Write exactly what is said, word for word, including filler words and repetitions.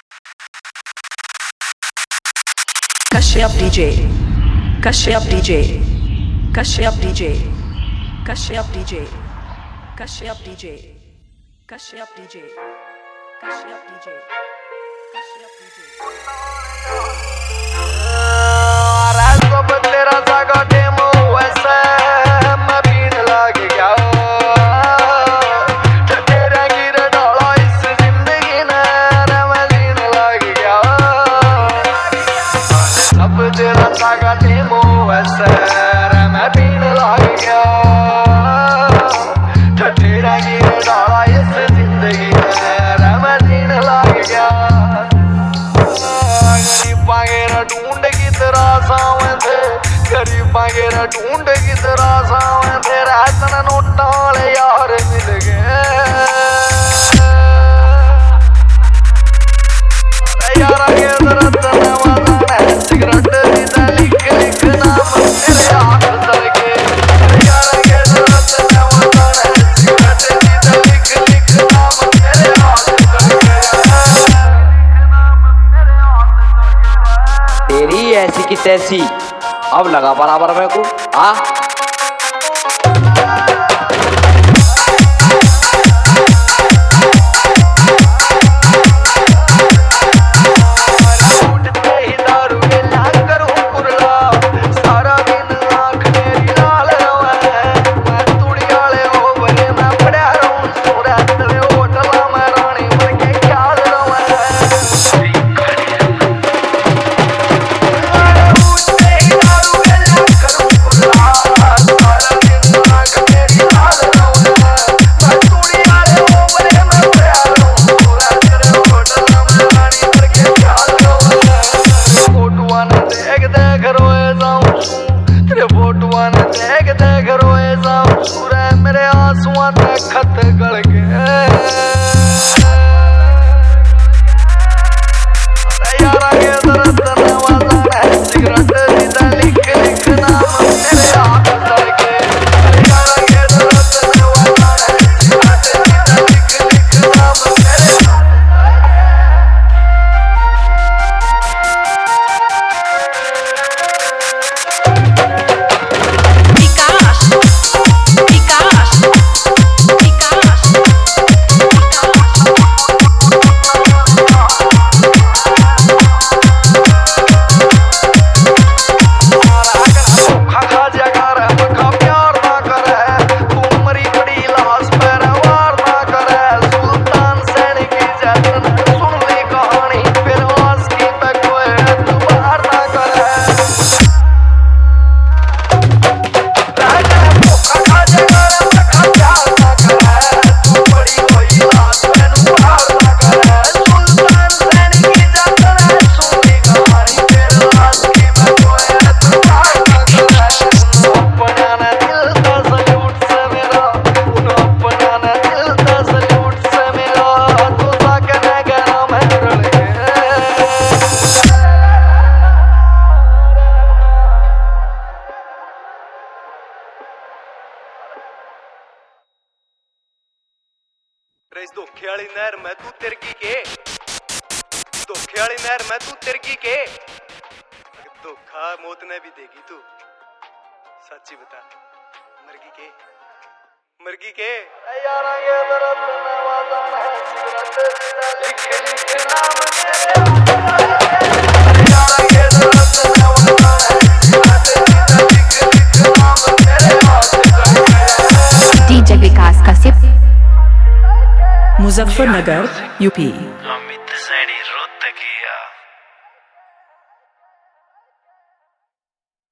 Kashyap D J, Kashyap D J, Kashyap D J, Kashyap D J, Kashyap D J, Kashyap D J, Kashyap D J, Kashyap D J. राज़ो तेरा saga demo वैसे मैं पीने लग गया तेरा गिरा डाला इस जिंदगी ने मैं जीने लग गया अब तेरा सागा डेमो वैसे मैं पीने लग गया तेरा गिरा डाला इस जिंदगी ने मैं जीने लग गया ढूंढ की तरह सावन थे गरीबा गेरा ढूंढ की तरह सावन थे रातन नोटा वाले यार मिल गए यारा के दर्द में वाला है सिगरेट पीता लिख लिख नाम तेरे हाथ तल के यारा के दर्द में वाला है सिगरेट पीता लिख लिख नाम तेरे हाथ तल के तेरी ऐसी की तैसी अब लगा बराबर में को आ मेरे आंसुओं तक खत गल गए यारा के दर्द में वाला है सिगरेट पीता लिख लिख नाम तेरे हाथ तल के यारा के दर्द में वाला है सिगरेट पीता लिख लिख नाम तेरे इस धोखे वाली नहर में तू तिरकी के धोखे वाली नहर में तू तिरकी के धोखा मौत ने भी देगी तू सच्ची बता मरगी के मरगी के यारा ये दर्द में वादा है सिगरेट लिख लिख नाम तेरे यारा ये दर्द में वादा है सिगरेट लिख लिख नाम तेरे हाथ डीजे विकास कश्यप मुजफ्फरनगर यूपी।